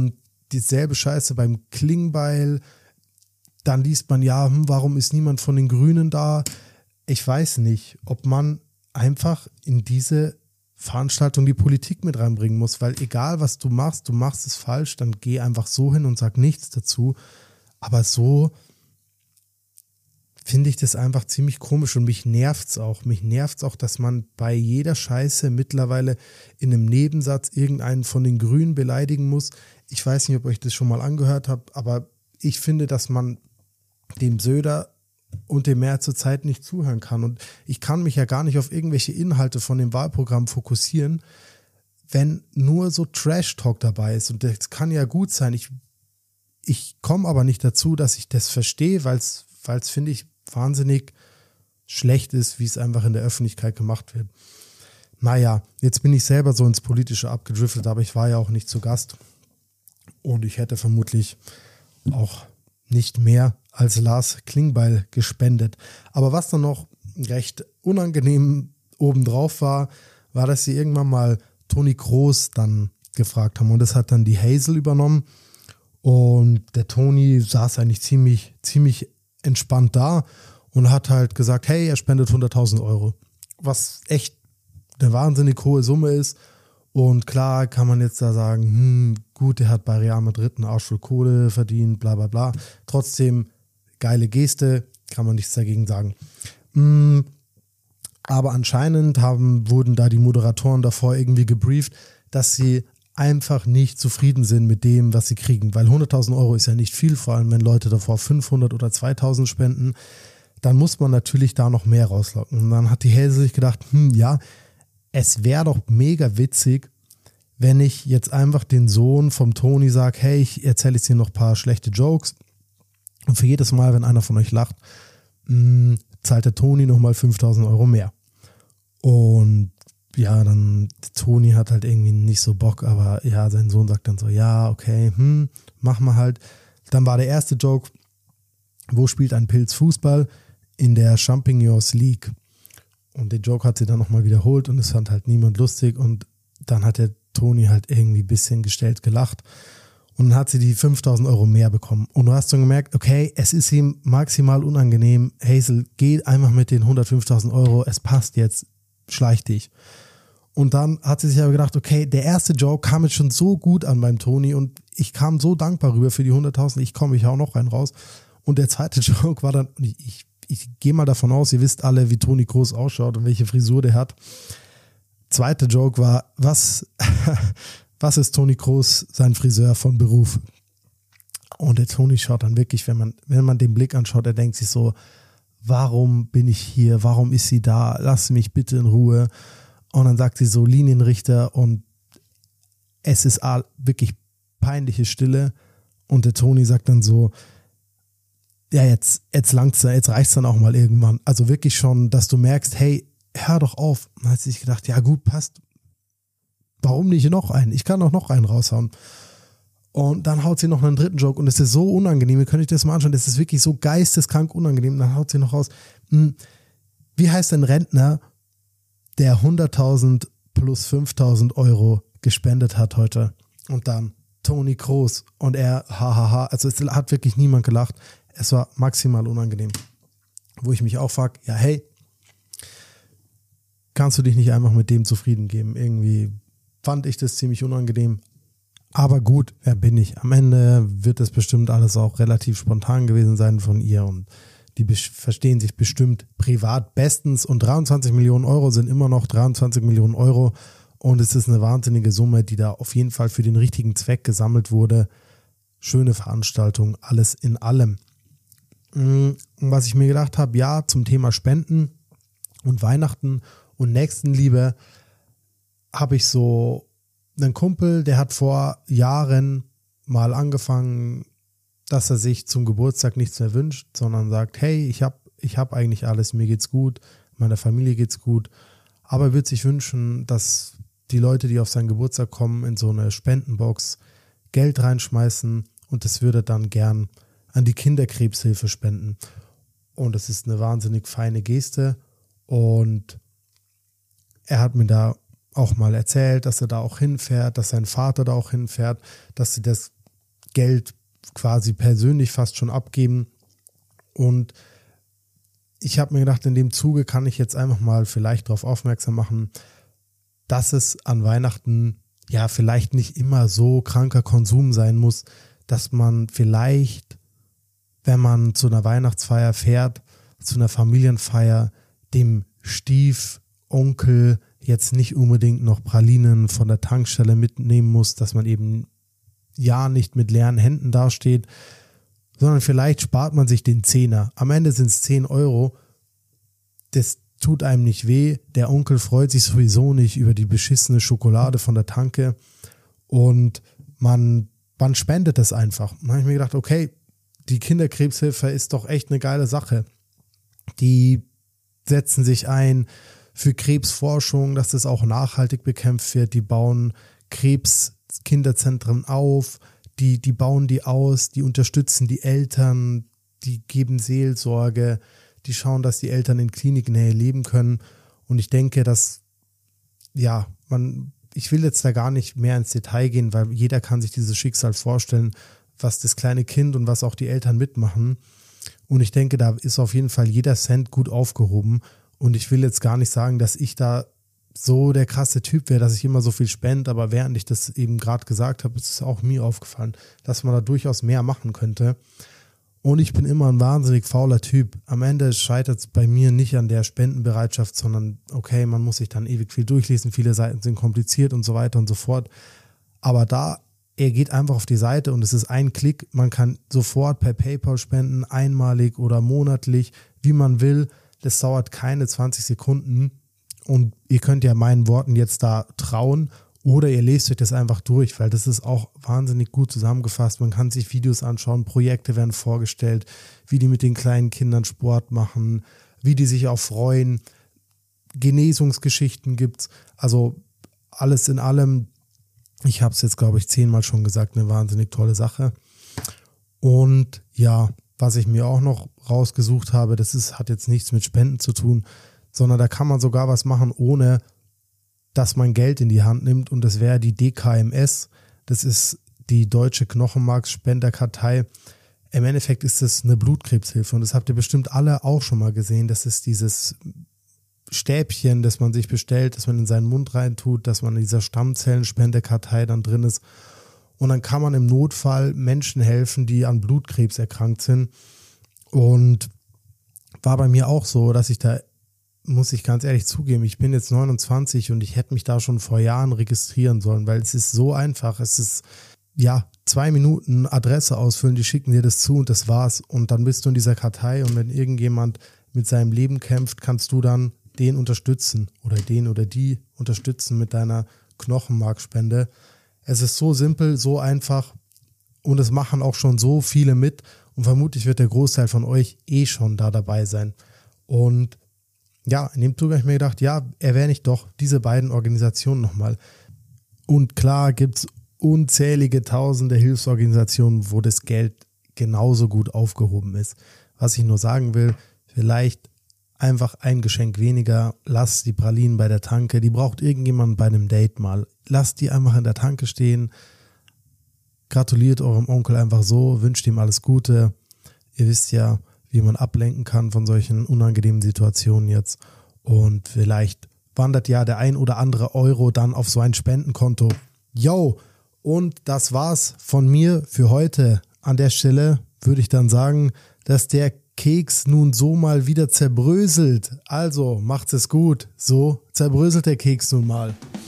dieselbe Scheiße beim Klingbeil. Dann liest man, ja, warum ist niemand von den Grünen da? Ich weiß nicht, ob man einfach in diese Veranstaltung die Politik mit reinbringen muss, weil egal, was du machst es falsch, dann geh einfach so hin und sag nichts dazu. Aber so finde ich das einfach ziemlich komisch und mich nervt's auch. Mich nervt's auch, dass man bei jeder Scheiße mittlerweile in einem Nebensatz irgendeinen von den Grünen beleidigen muss. Ich weiß nicht, ob euch das schon mal angehört habt, aber ich finde, dass man dem Söder und dem Merz zur Zeit nicht zuhören kann. Und ich kann mich ja gar nicht auf irgendwelche Inhalte von dem Wahlprogramm fokussieren, wenn nur so Trash-Talk dabei ist. Und das kann ja gut sein. Ich komme aber nicht dazu, dass ich das verstehe, weil es, finde ich, wahnsinnig schlecht ist, wie es einfach in der Öffentlichkeit gemacht wird. Naja, jetzt bin ich selber so ins Politische abgedriftet, aber ich war ja auch nicht zu Gast. Und ich hätte vermutlich auch nicht mehr als Lars Klingbeil gespendet. Aber was dann noch recht unangenehm obendrauf war, dass sie irgendwann mal Toni Kroos dann gefragt haben. Und das hat dann die Hazel übernommen. Und der Toni saß eigentlich ziemlich entspannt da und hat halt gesagt, hey, er spendet 100.000 Euro. Was echt eine wahnsinnig hohe Summe ist. Und klar kann man jetzt da sagen, gut, er hat bei Real Madrid einen Arsch voll Kohle verdient, bla bla bla. Trotzdem geile Geste, kann man nichts dagegen sagen. Aber anscheinend wurden da die Moderatoren davor irgendwie gebrieft, dass sie einfach nicht zufrieden sind mit dem, was sie kriegen. Weil 100.000 Euro ist ja nicht viel, vor allem wenn Leute davor 500 oder 2.000 spenden. Dann muss man natürlich da noch mehr rauslocken. Und dann hat die Hälse sich gedacht, ja, es wäre doch mega witzig, wenn ich jetzt einfach den Sohn vom Toni sage, hey, ich erzähle jetzt hier noch ein paar schlechte Jokes und für jedes Mal, wenn einer von euch lacht, zahlt der Toni nochmal 5.000 Euro mehr. Und ja, dann Toni hat halt irgendwie nicht so Bock, aber ja, sein Sohn sagt dann so, ja, okay, machen wir halt. Dann war der erste Joke, wo spielt ein Pilz Fußball? In der Champignons League. Und den Joke hat sie dann nochmal wiederholt und es fand halt niemand lustig und dann hat der Toni halt irgendwie ein bisschen gestellt gelacht und dann hat sie die 5.000 Euro mehr bekommen. Und du hast schon gemerkt, okay, es ist ihm maximal unangenehm. Hazel, geh einfach mit den 105.000 Euro, es passt jetzt, schleich dich. Und dann hat sie sich aber gedacht, okay, der erste Joke kam jetzt schon so gut an beim Toni und ich kam so dankbar rüber für die 100.000, ich komme, ich hau noch rein raus. Und der zweite Joke war dann, ich gehe mal davon aus, ihr wisst alle, wie Toni Kroos ausschaut und welche Frisur der hat. Zweiter Joke war, was ist Toni Kroos sein Friseur von Beruf? Und der Toni schaut dann wirklich, wenn man den Blick anschaut, er denkt sich so, warum bin ich hier? Warum ist sie da? Lass mich bitte in Ruhe. Und dann sagt sie so, Linienrichter und es ist wirklich peinliche Stille. Und der Toni sagt dann so, ja, jetzt langt's, jetzt reicht's dann auch mal irgendwann. Also wirklich schon, dass du merkst, hey, hör doch auf. Dann hat sie sich gedacht, ja gut, passt. Warum nicht noch einen? Ich kann doch noch einen raushauen. Und dann haut sie noch einen dritten Joke und es ist so unangenehm, ihr könnt euch das mal anschauen, das ist wirklich so geisteskrank unangenehm. Und dann haut sie noch raus, wie heißt ein Rentner, der 100.000 plus 5.000 Euro gespendet hat heute? Und dann Toni Kroos und er, hahaha, also es hat wirklich niemand gelacht. Es war maximal unangenehm. Wo ich mich auch frage, ja hey, kannst du dich nicht einfach mit dem zufrieden geben? Irgendwie fand ich das ziemlich unangenehm. Aber gut, wer bin ich? Am Ende wird das bestimmt alles auch relativ spontan gewesen sein von ihr und die verstehen sich bestimmt privat bestens und 23 Millionen Euro sind immer noch 23 Millionen Euro und es ist eine wahnsinnige Summe, die da auf jeden Fall für den richtigen Zweck gesammelt wurde. Schöne Veranstaltung, alles in allem. Und was ich mir gedacht habe, ja, zum Thema Spenden und Weihnachten und Nächstenliebe habe ich so einen Kumpel, der hat vor Jahren mal angefangen, dass er sich zum Geburtstag nichts mehr wünscht, sondern sagt, hey, ich hab eigentlich alles, mir geht's gut, meiner Familie geht's gut, aber er würde sich wünschen, dass die Leute, die auf seinen Geburtstag kommen, in so eine Spendenbox Geld reinschmeißen und das würde dann gern an die Kinderkrebshilfe spenden. Und das ist eine wahnsinnig feine Geste und er hat mir da auch mal erzählt, dass er da auch hinfährt, dass sein Vater da auch hinfährt, dass sie das Geld quasi persönlich fast schon abgeben. Und ich habe mir gedacht, in dem Zuge kann ich jetzt einfach mal vielleicht darauf aufmerksam machen, dass es an Weihnachten ja vielleicht nicht immer so kranker Konsum sein muss, dass man vielleicht, wenn man zu einer Weihnachtsfeier fährt, zu einer Familienfeier, dem Stiefonkel jetzt nicht unbedingt noch Pralinen von der Tankstelle mitnehmen muss, dass man eben ja nicht mit leeren Händen dasteht, sondern vielleicht spart man sich den Zehner. Am Ende sind es 10 Euro. Das tut einem nicht weh. Der Onkel freut sich sowieso nicht über die beschissene Schokolade von der Tanke und man spendet das einfach. Dann habe ich mir gedacht, okay, die Kinderkrebshilfe ist doch echt eine geile Sache. Die setzen sich ein für Krebsforschung, dass das auch nachhaltig bekämpft wird. Die bauen Krebskinderzentren auf, die bauen die aus, die unterstützen die Eltern, die geben Seelsorge, die schauen, dass die Eltern in Kliniknähe leben können. Und ich denke, dass, ja, ich will jetzt da gar nicht mehr ins Detail gehen, weil jeder kann sich dieses Schicksal vorstellen, was das kleine Kind und was auch die Eltern mitmachen. Und ich denke, da ist auf jeden Fall jeder Cent gut aufgehoben. Und ich will jetzt gar nicht sagen, dass ich da so der krasse Typ wäre, dass ich immer so viel spende, aber während ich das eben gerade gesagt habe, ist es auch mir aufgefallen, dass man da durchaus mehr machen könnte. Und ich bin immer ein wahnsinnig fauler Typ. Am Ende scheitert es bei mir nicht an der Spendenbereitschaft, sondern okay, man muss sich dann ewig viel durchlesen, viele Seiten sind kompliziert und so weiter und so fort. Aber er geht einfach auf die Seite und es ist ein Klick, man kann sofort per PayPal spenden, einmalig oder monatlich, wie man will. Das dauert keine 20 Sekunden und ihr könnt ja meinen Worten jetzt da trauen oder ihr lest euch das einfach durch, weil das ist auch wahnsinnig gut zusammengefasst. Man kann sich Videos anschauen, Projekte werden vorgestellt, wie die mit den kleinen Kindern Sport machen, wie die sich auch freuen. Genesungsgeschichten gibt's, also alles in allem. Ich habe es jetzt, glaube ich, 10-mal schon gesagt, eine wahnsinnig tolle Sache. Und ja, was ich mir auch noch rausgesucht habe, hat jetzt nichts mit Spenden zu tun, sondern da kann man sogar was machen, ohne dass man Geld in die Hand nimmt. Und das wäre die DKMS. Das ist die Deutsche Knochenmarksspenderkartei. Im Endeffekt ist das eine Blutkrebshilfe. Und das habt ihr bestimmt alle auch schon mal gesehen. Das ist dieses Stäbchen, das man sich bestellt, das man in seinen Mund reintut, dass man in dieser Stammzellenspendekartei dann drin ist. Und dann kann man im Notfall Menschen helfen, die an Blutkrebs erkrankt sind. Und war bei mir auch so, dass ich da, muss ich ganz ehrlich zugeben, ich bin jetzt 29 und ich hätte mich da schon vor Jahren registrieren sollen, weil es ist so einfach. Es ist, ja, 2 Minuten Adresse ausfüllen, die schicken dir das zu und das war's. Und dann bist du in dieser Kartei und wenn irgendjemand mit seinem Leben kämpft, kannst du dann den unterstützen oder den oder die unterstützen mit deiner Knochenmarkspende. Es ist so simpel, so einfach und es machen auch schon so viele mit und vermutlich wird der Großteil von euch schon da dabei sein. Und ja, in dem Zuge habe ich mir gedacht, ja, erwähne ich doch diese beiden Organisationen nochmal. Und klar gibt es unzählige tausende Hilfsorganisationen, wo das Geld genauso gut aufgehoben ist. Was ich nur sagen will, vielleicht einfach ein Geschenk weniger, lasst die Pralinen bei der Tanke, die braucht irgendjemand bei einem Date mal. Lasst die einfach in der Tanke stehen, gratuliert eurem Onkel einfach so, wünscht ihm alles Gute. Ihr wisst ja, wie man ablenken kann von solchen unangenehmen Situationen jetzt und vielleicht wandert ja der ein oder andere Euro dann auf so ein Spendenkonto. Yo, und das war's von mir für heute. An der Stelle würde ich dann sagen, dass der Keks nun so mal wieder zerbröselt. Also macht's es gut. So zerbröselt der Keks nun mal.